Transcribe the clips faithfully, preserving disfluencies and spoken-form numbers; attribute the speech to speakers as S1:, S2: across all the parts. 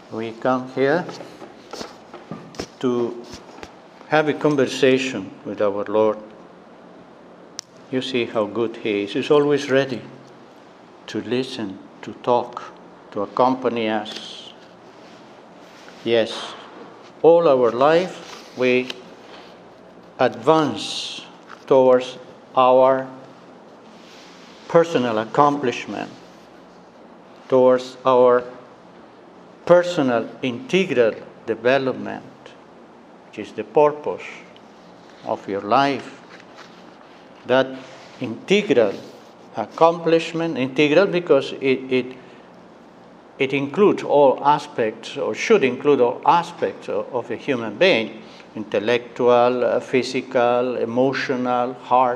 S1: we come here to have a conversation with our Lord. You see how good He is. He's always ready to listen, to talk, to accompany us. Yes, all our life we advance towards our personal accomplishment, towards our personal integral development, which is the purpose of your life. That integral accomplishment, integral because it, it, it includes all aspects, or should include all aspects of, of a human being, intellectual, uh, physical, emotional, heart,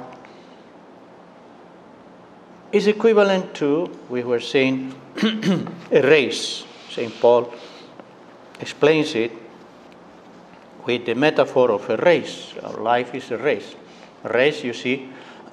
S1: is equivalent to, we were saying, a race. Saint Paul explains it with the metaphor of a race. Our life is a race. A race, you see,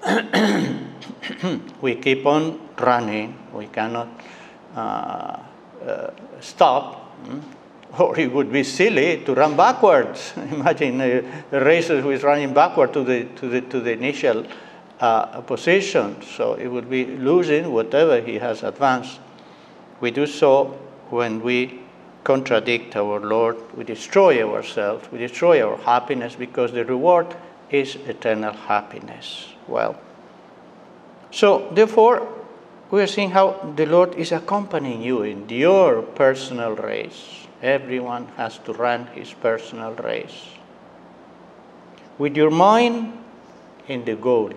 S1: we keep on running. We cannot uh, uh, stop, or it would be silly to run backwards. Imagine a, a racer who is running backward to the to the to the initial uh, position. So it would be losing whatever he has advanced. We do so when we contradict our Lord. We destroy ourselves. We destroy our happiness, because the reward is eternal happiness. Well, so therefore, we are seeing how the Lord is accompanying you in your personal race. Everyone has to run his personal race. With your mind in the goal,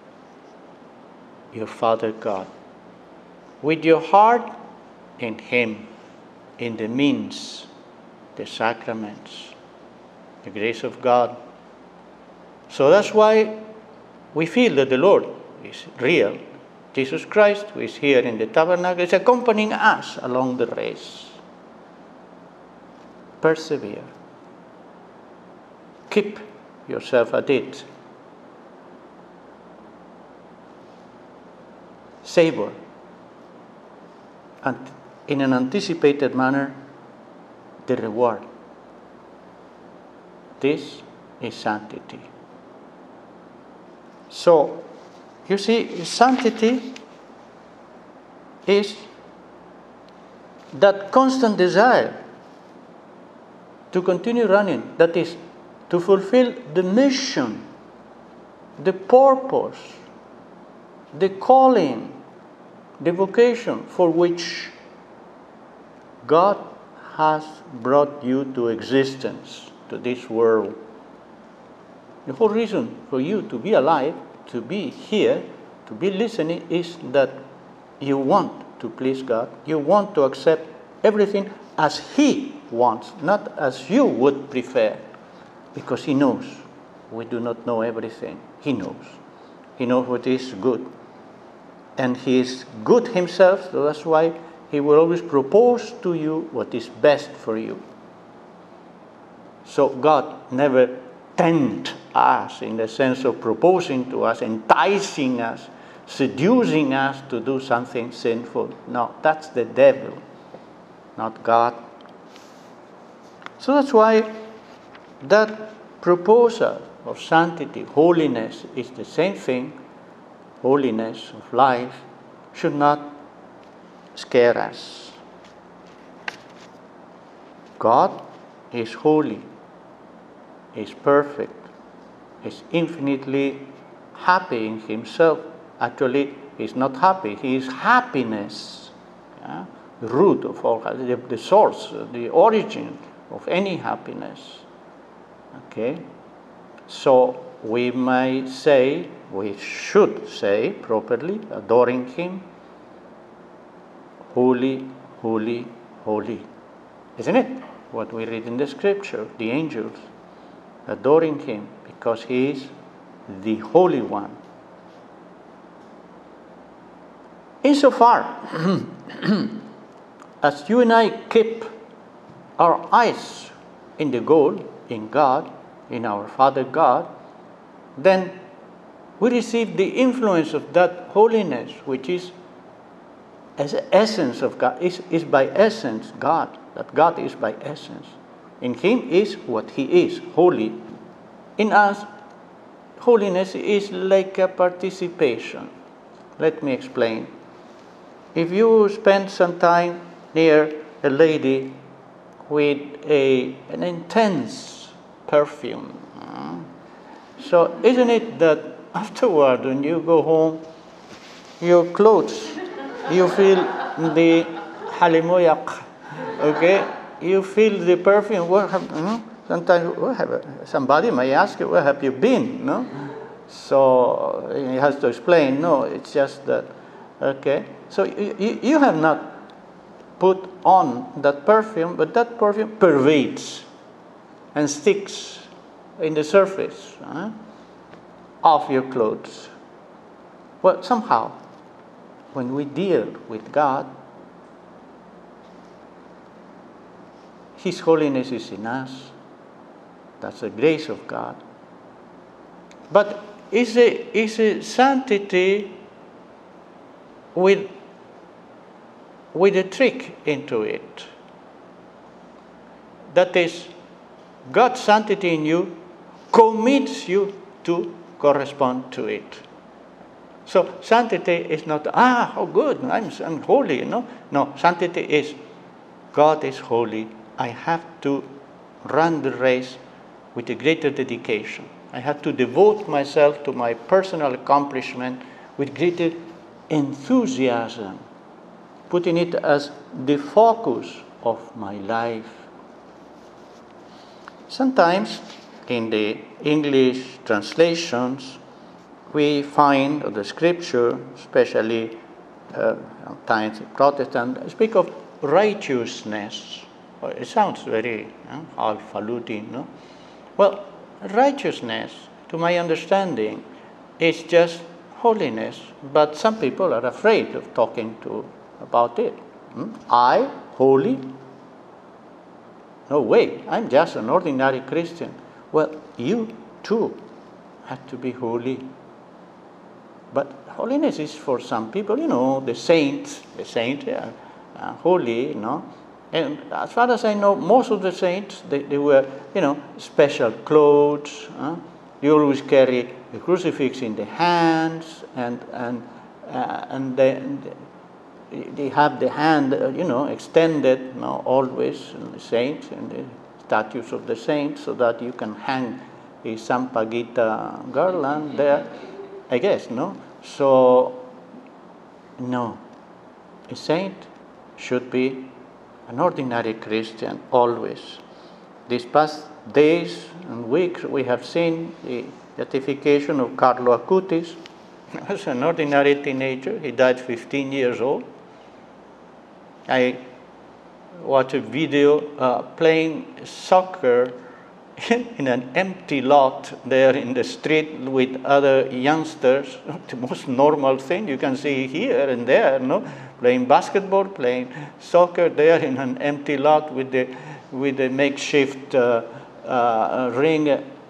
S1: your Father God. With your heart in Him, in the means, the sacraments, the grace of God. So that's why we feel that the Lord is real. Jesus Christ, who is here in the tabernacle, is accompanying us along the race. Persevere. Keep yourself at it. Savor. And in an anticipated manner, the reward. This is sanctity. So, you see, sanctity is that constant desire to continue running, that is, to fulfill the mission, the purpose, the calling, the vocation for which God has brought you to existence, to this world. The whole reason for you to be alive, to be here, to be listening, is that you want to please God. You want to accept everything as He wants, not as you would prefer, because He knows. We do not know everything. He knows. He knows what is good. And He is good Himself, so that's why He will always propose to you what is best for you. So God never tempts us in the sense of proposing to us, enticing us, seducing us to do something sinful. No, that's the devil, not God. So that's why that proposal of sanctity, holiness, is the same thing. Holiness of life should not scare us. God is holy, is perfect, is infinitely happy in Himself. Actually, He is not happy, He is happiness. Yeah? The root of all, the, the source, the origin of any happiness. Okay? So we may say, we should say properly, adoring Him, holy, holy, holy. Isn't it? What we read in the scripture, the angels adoring Him because He is the Holy One. Insofar as you and I keep our eyes in the goal, in God, in our Father God, then we receive the influence of that holiness, which is as the essence of God, is, is by essence God, that God is by essence. In Him is what He is, holy. In us, holiness is like a participation. Let me explain. If you spend some time near a lady with a, an intense perfume, so isn't it that afterward when you go home, your clothes, you feel the halimoyak, okay? You feel the perfume. What have, you know, sometimes what have, somebody may ask you, where have you been? No? So he has to explain, no, it's just that, okay? So you, you have not put on that perfume, but that perfume pervades and sticks in the surface uh, of your clothes. Well, somehow, when we deal with God, His holiness is in us. That's the grace of God. But is a, is a sanctity with, with a trick into it. That is, God's sanctity in you commits you to correspond to it. So sanctity is not, ah, how good, I'm, I'm holy, you know. No, sanctity is, God is holy. I have to run the race with a greater dedication. I have to devote myself to my personal accomplishment with greater enthusiasm, putting it as the focus of my life. Sometimes in the English translations, we find of the scripture, especially uh, sometimes Protestant, speak of righteousness. Well, it sounds very uh, highfalutin, no? Well, righteousness, to my understanding, is just holiness, but some people are afraid of talking to about it. Hmm? I, holy? No way, I'm just an ordinary Christian. Well, you too have to be holy. But holiness is for some people, you know, the saints, the saints are uh, holy, you know. And as far as I know, most of the saints, they, they wear, you know, special clothes. Huh? They always carry a crucifix in the hands, and and uh, and they, they have the hand, uh, you know, extended, you know, always, in the saints and the statues of the saints, so that you can hang a Sampaguita garland there, I guess, no? So, no, a saint should be an ordinary Christian always. These past days and weeks, we have seen the beatification of Carlo Acutis. He was an ordinary teenager. He died fifteen years old. I watched a video uh, playing soccer in an empty lot there in the street with other youngsters. The most normal thing you can see here and there, no? Playing basketball, playing soccer there in an empty lot with the with the makeshift uh, uh, ring.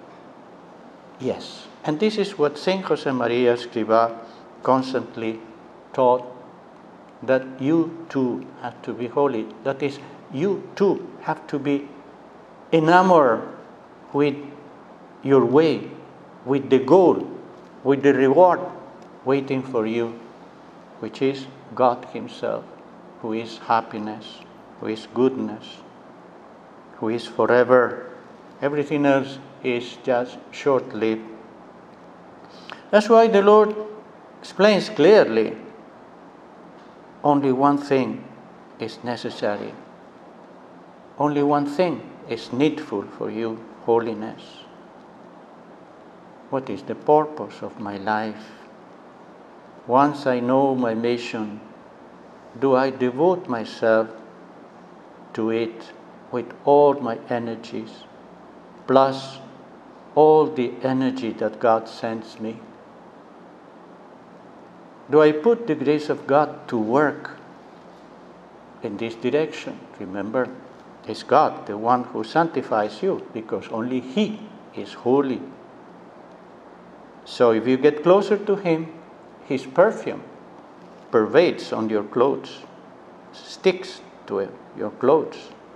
S1: Yes, and this is what Saint Josemaria Escrivá constantly taught, that you too have to be holy. That is, you too have to be enamored with your way, with the goal, with the reward waiting for you, which is God Himself, who is happiness, who is goodness, who is forever. Everything else is just short-lived. That's why the Lord explains clearly, only one thing is necessary. Only one thing is needful for you, holiness. What is the purpose of my life? Once I know my mission, do I devote myself to it with all my energies, plus all the energy that God sends me? Do I put the grace of God to work in this direction? Remember, it's God, the one who sanctifies you, because only He is holy. So if you get closer to Him, His perfume pervades on your clothes, sticks to it, your clothes.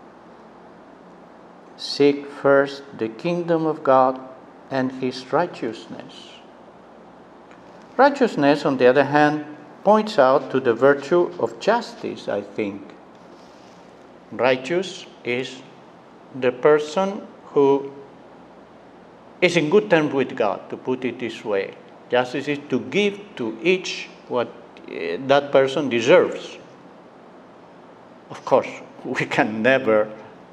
S1: Seek first the kingdom of God and His righteousness. Righteousness, on the other hand, points out to the virtue of justice, I think. Righteous is the person who is in good terms with God, to put it this way. Justice is to give to each what uh, that person deserves. Of course, we can never,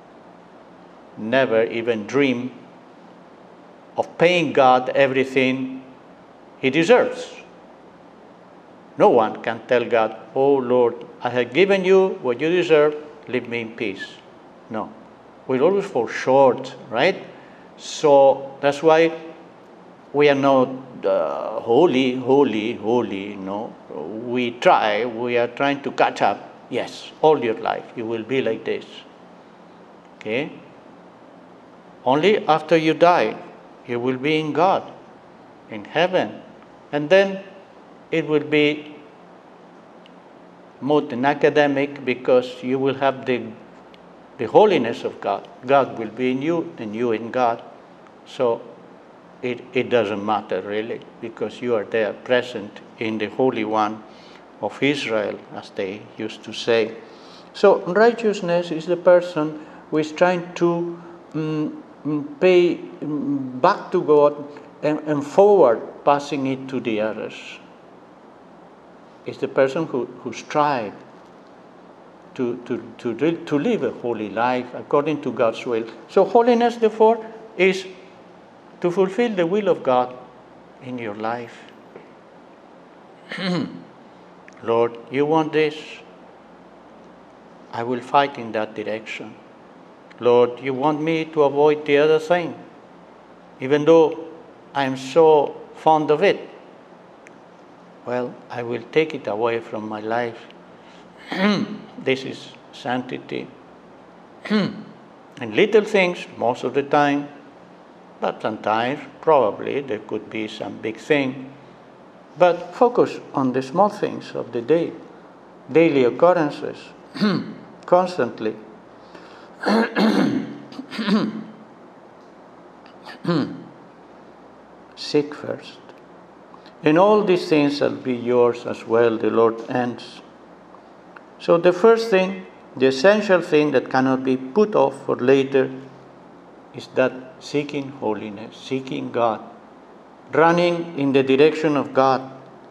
S1: never even dream of paying God everything He deserves. No one can tell God, oh Lord, I have given you what you deserve, leave me in peace. No. We'll always fall short, right? So that's why we are not uh, holy, holy, holy, no. We try, we are trying to catch up. Yes, all your life you will be like this. Okay? Only after you die, you will be in God, in heaven. And then it will be more than academic, because you will have the the holiness of God. God will be in you and you in God. So it, it doesn't matter really, because you are there present in the Holy One of Israel, as they used to say. So righteousness is the person who is trying to um, pay back to God and, and forward, passing it to the others. It's the person who, who strives to, to, to, to live a holy life according to God's will. So holiness, therefore, is to fulfill the will of God in your life. Lord, you want this? I will fight in that direction. Lord, you want me to avoid the other thing, even though I am so fond of it. Well, I will take it away from my life. This is sanctity. And little things, most of the time, but sometimes, probably, there could be some big thing. But focus on the small things of the day, daily occurrences, constantly. Seek first. And all these things shall be yours as well, the Lord ends. So the first thing, the essential thing that cannot be put off for later, is that seeking holiness, seeking God, running in the direction of God.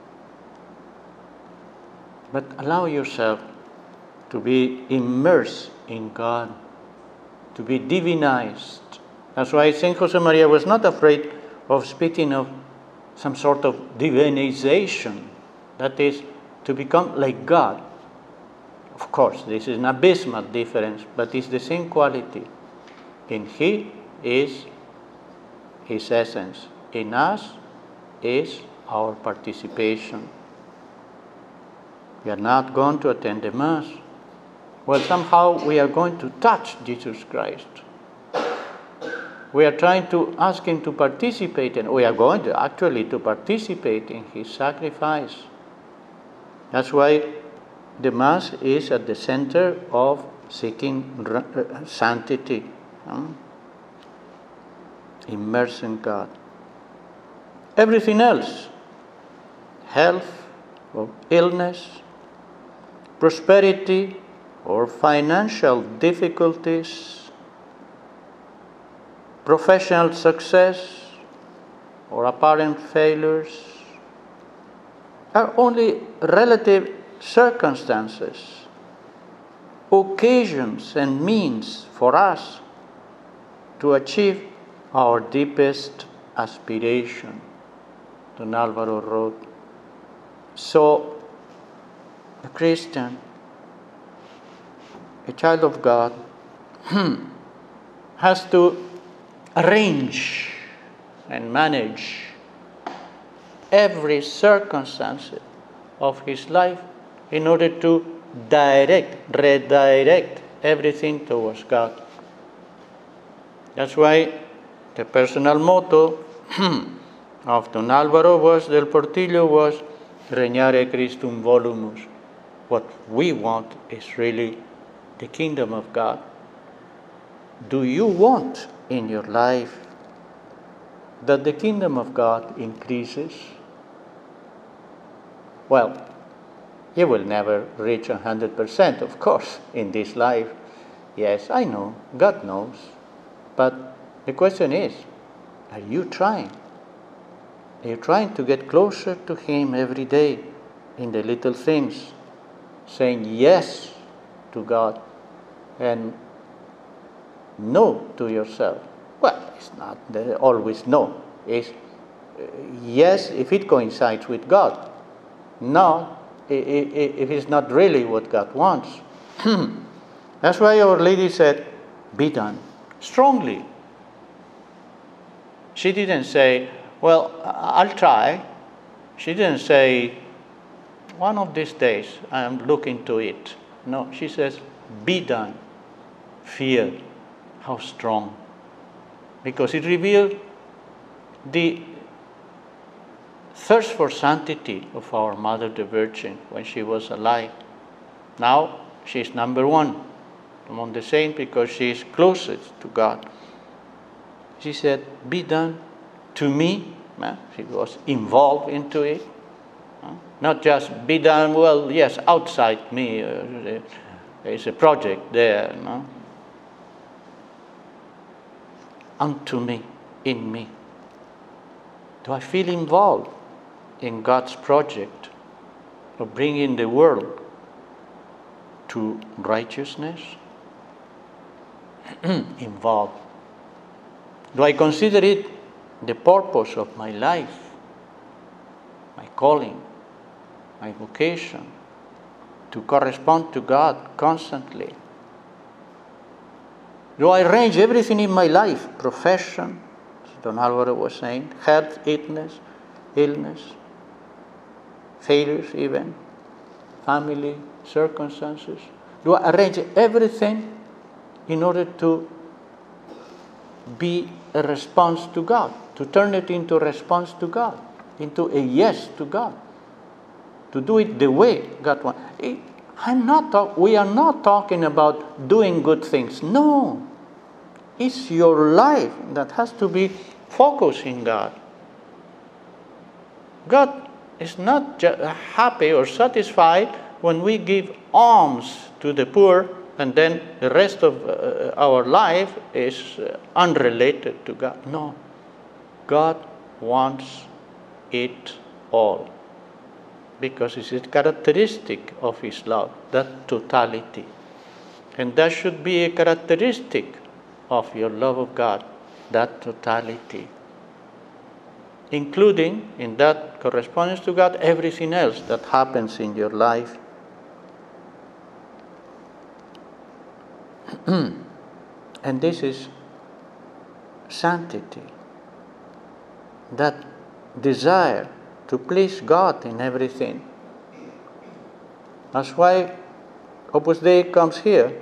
S1: But allow yourself to be immersed in God, to be divinized. That's why Saint Josemaria was not afraid of speaking of some sort of divinization, that is, to become like God. Of course, this is an abysmal difference, but it's the same quality. In He is His essence. In us is our participation. We are not going to attend the Mass. Well, somehow we are going to touch Jesus Christ. We are trying to ask Him to participate, and we are going to actually to participate in His sacrifice. That's why the Mass is at the center of seeking uh, sanctity, um, immerse in God. Everything else, health or illness, prosperity or financial difficulties, professional success or apparent failures, are only relative circumstances, occasions and means for us to achieve our deepest aspiration, Don Álvaro wrote. So, a Christian, a child of God, has to arrange and manage every circumstance of his life in order to direct, redirect everything towards God. That's why the personal motto of Don Álvaro was, del Portillo was, Regnare Christum volumus. What we want is really the kingdom of God. Do you want in your life that the kingdom of God increases? Well, you will never reach one hundred percent, of course, in this life. Yes, I know, God knows. But the question is, are you trying? Are you trying to get closer to Him every day in the little things, saying yes to God and no to yourself? Well, it's not always no. It's yes if it coincides with God. No, if it's not really what God wants. That's why Our Lady said, be done, strongly. She didn't say, well, I'll try. She didn't say, one of these days I'm looking to it. No, she says, be done. Fear, how strong. Because it revealed the thirst for sanctity of our Mother the Virgin when she was alive. Now she's number one among the saints because she is closest to God. She said, be done to me. She was involved into it. Not just be done, well, yes, outside me. Uh, there's a project there. No? Unto me, in me. Do I feel involved in God's project of bringing the world to righteousness? Involved. Do I consider it the purpose of my life, my calling, my vocation, to correspond to God constantly? Do I arrange everything in my life, profession, as Don Alvaro was saying, health, illness, illness, failures even, family, circumstances? Do I arrange everything in order to be a response to God, to turn it into a response to God, into a yes to God, to do it the way God wants? I'm not talk, we are not talking about doing good things. No. It's your life that has to be focused in God. God is not just happy or satisfied when we give alms to the poor and then the rest of uh, our life is uh, unrelated to God. No. God wants it all. Because it's a characteristic of His love, that totality. And that should be a characteristic of your love of God, that totality. Including, in that correspondence to God, everything else that happens in your life. And this is sanctity. That desire to please God in everything. That's why Opus Dei comes here.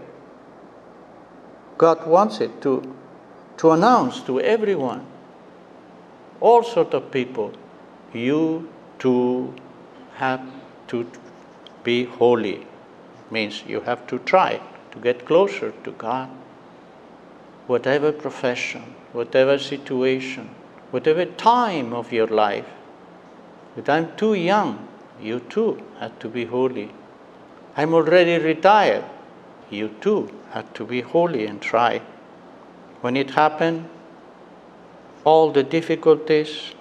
S1: God wants it to, to announce to everyone, all sorts of people, you too have to be holy. Means you have to try to get closer to God. Whatever profession, whatever situation, whatever time of your life. But I'm too young, you too have to be holy. I'm already retired, you too have to be holy and try. When it happened, all the difficulties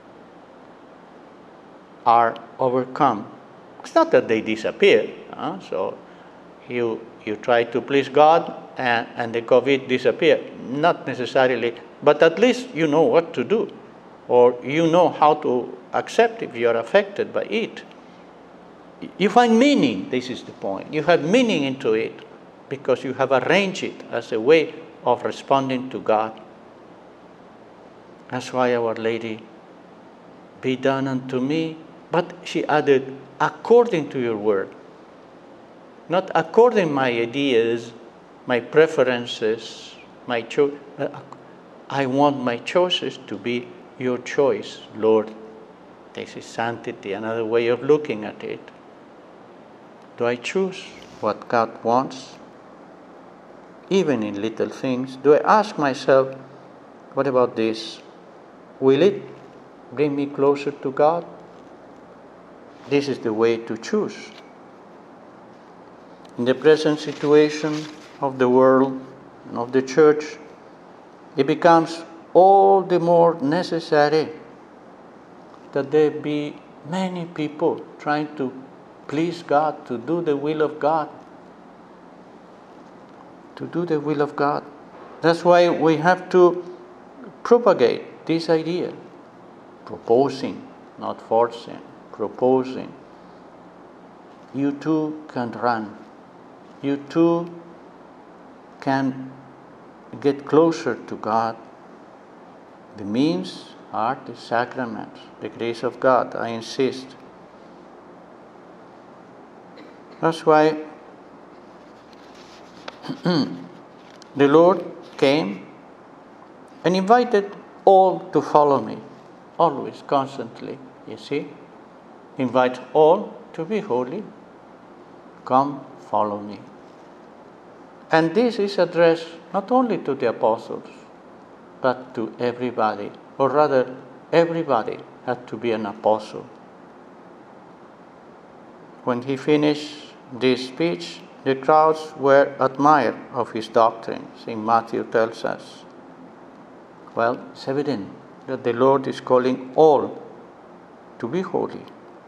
S1: are overcome. It's not that they disappear. Huh? So you you try to please God and, and the COVID disappear. Not necessarily, but at least you know what to do. Or you know how to accept if you are affected by it. You find meaning, this is the point. You have meaning into it because you have arranged it as a way of responding to God. That's why Our Lady, be done unto me, but she added, according to your word. Not according to my ideas, my preferences, my choice. I want my choices to be your choice, Lord. This is sanctity, another way of looking at it. Do I choose what God wants? Even in little things, do I ask myself, what about this? Will it bring me closer to God? This is the way to choose. In the present situation of the world and of the church, it becomes all the more necessary that there be many people trying to please God, to do the will of God. To do the will of God. That's why we have to propagate this idea. Proposing, not forcing. Proposing. You too can run. You too can get closer to God. The means are the sacraments, the grace of God, I insist. That's why the Lord came and invited all to follow me, always, constantly, you see. Invites all to be holy. Come, follow me. And this is addressed not only to the apostles, but to everybody, or rather, everybody had to be an apostle. When he finished this speech, the crowds were admired of his doctrine. Saint Matthew tells us. Well, it's evident that the Lord is calling all to be holy.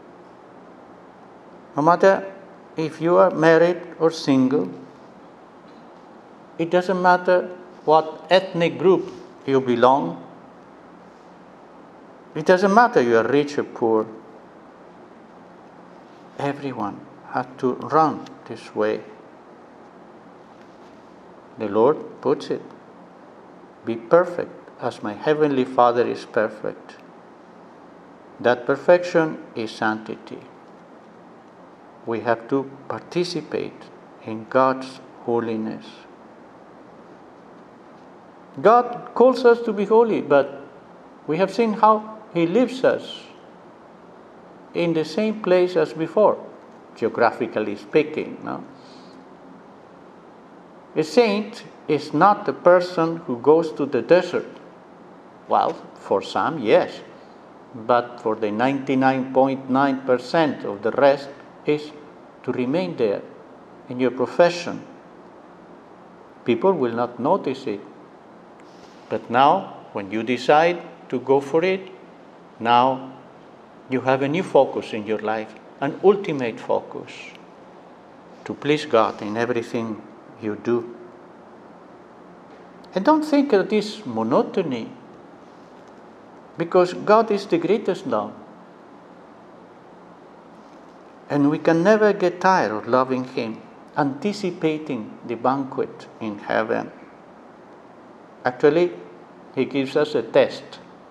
S1: No matter if you are married or single, it doesn't matter what ethnic group you belong. It doesn't matter you are rich or poor. Everyone had to run this way. The Lord puts it, be perfect as my heavenly Father is perfect. That perfection is sanctity. We have to participate in God's holiness. God calls us to be holy, but we have seen how He leaves us in the same place as before, geographically speaking. No? A saint is not the person who goes to the desert. Well, for some, yes, but for the ninety-nine point nine percent of the rest is to remain there in your profession. People will not notice it. But now, when you decide to go for it, now you have a new focus in your life, an ultimate focus, to please God in everything you do. And don't think of this monotony, because God is the greatest love. And we can never get tired of loving Him, anticipating the banquet in heaven. Actually, He gives us a test,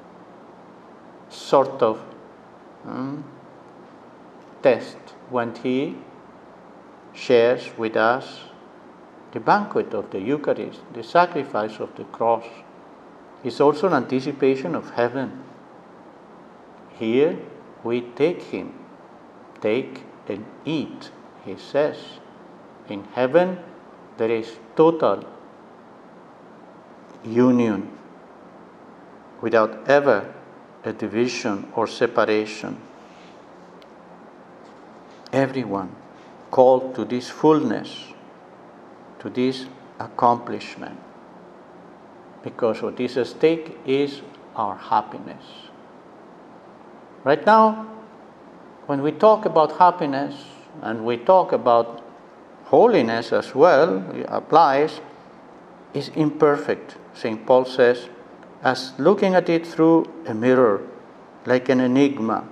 S1: sort of um, test, when He shares with us the banquet of the Eucharist, the sacrifice of the cross. It's also an anticipation of heaven. Here we take Him. Take and eat, He says. In heaven there is total union without ever a division or separation. Everyone called to this fullness, to this accomplishment, because what is at stake is our happiness. Right now, when we talk about happiness and we talk about holiness as well, it applies, is imperfect. Saint Paul says, as looking at it through a mirror, like an enigma.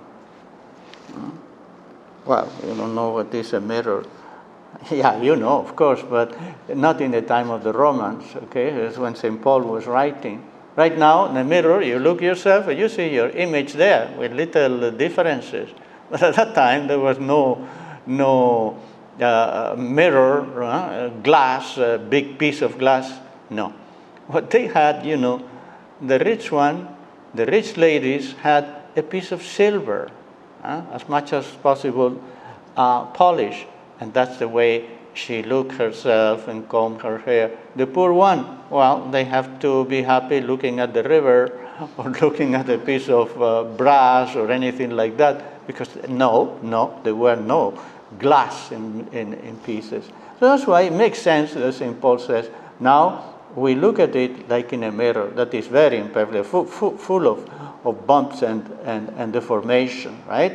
S1: Well, you don't know what is a mirror. Yeah, you know, of course, but not in the time of the Romans, okay? That's when Saint Paul was writing. Right now, in the mirror, you look yourself and you see your image there with little differences. But at that time, there was no no uh, mirror, uh, glass, a big piece of glass. No. What they had, you know, the rich one, the rich ladies had a piece of silver, uh, as much as possible uh, polished. And that's the way she looked herself and combed her hair. The poor one, well, they have to be happy looking at the river or looking at a piece of uh, brass or anything like that, because no, no, there were no glass in, in, in pieces. So that's why it makes sense that Saint Paul says, now we look at it like in a mirror that is very imperfect, full, full, full of, of bumps and, and, and deformation, right?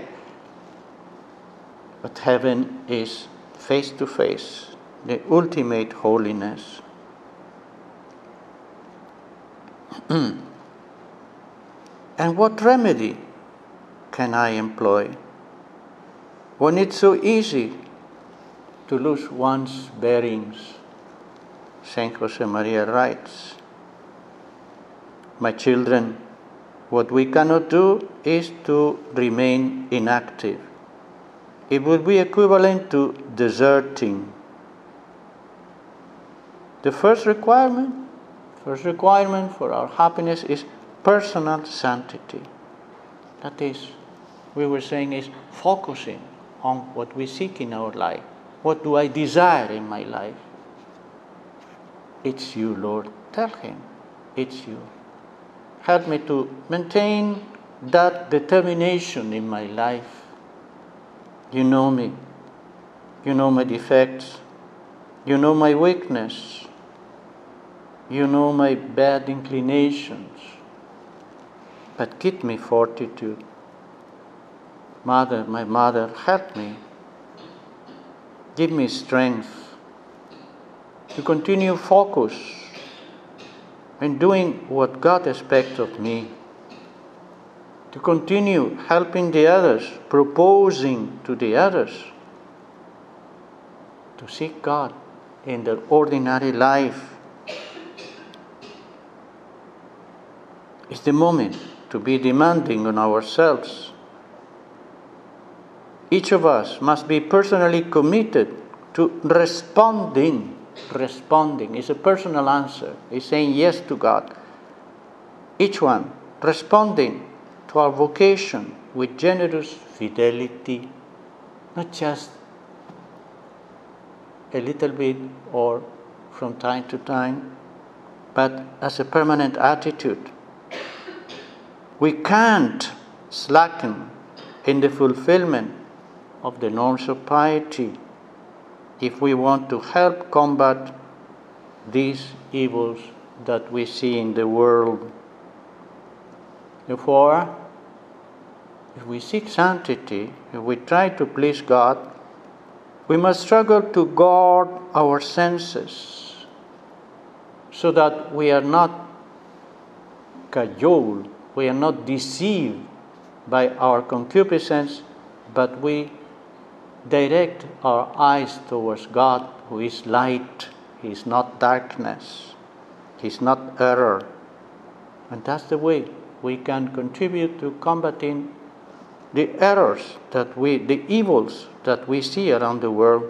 S1: But heaven is face to face, the ultimate holiness. And what remedy can I employ when it's so easy to lose one's bearings? Saint Josemaria writes, my children, what we cannot do is to remain inactive. It would be equivalent to deserting. The first requirement, first requirement for our happiness is personal sanctity. That is, we were saying, is focusing on what we seek in our life. What do I desire in my life? It's you, Lord. Tell him, it's you. Help me to maintain that determination in my life. You know me. You know my defects. You know my weakness. You know my bad inclinations. But give me fortitude. Mother, my mother, help me. Give me strength to continue focus in doing what God expects of me. To continue helping the others, proposing to the others to seek God in their ordinary life. It's the moment to be demanding on ourselves. Each of us must be personally committed to responding. Responding is a personal answer. It's saying yes to God. Each one responding to our vocation with generous fidelity, not just a little bit or from time to time, but as a permanent attitude. We can't slacken in the fulfillment of the norms of piety if we want to help combat these evils that we see in the world. Therefore, if we seek sanctity, if we try to please God, we must struggle to guard our senses so that we are not cajoled, we are not deceived by our concupiscence, but we direct our eyes towards God, who is light. He is not darkness. He is not error. And that's the way we can contribute to combating the errors that we, the evils that we see around the world.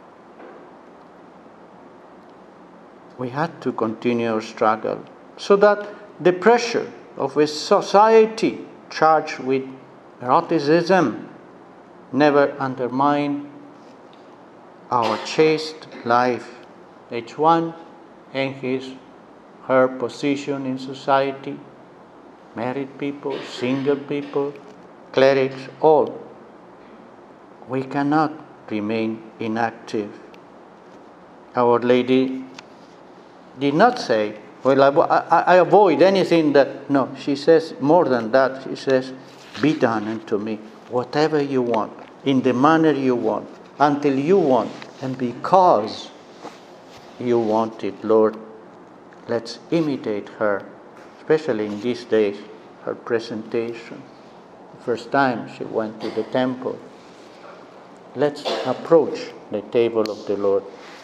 S1: We had to continue our struggle so that the pressure of a society charged with eroticism never undermine our chaste life. Each one in his, her position in society, married people, single people, clerics, all. We cannot remain inactive. Our Lady did not say, well, I, I, I avoid anything that, no, she says more than that. She says, be done unto me whatever you want, in the manner you want, until you want, and because you want it, Lord. Let's imitate her, especially in these days, her presentation. The first time she went to the temple. Let's approach the table of the Lord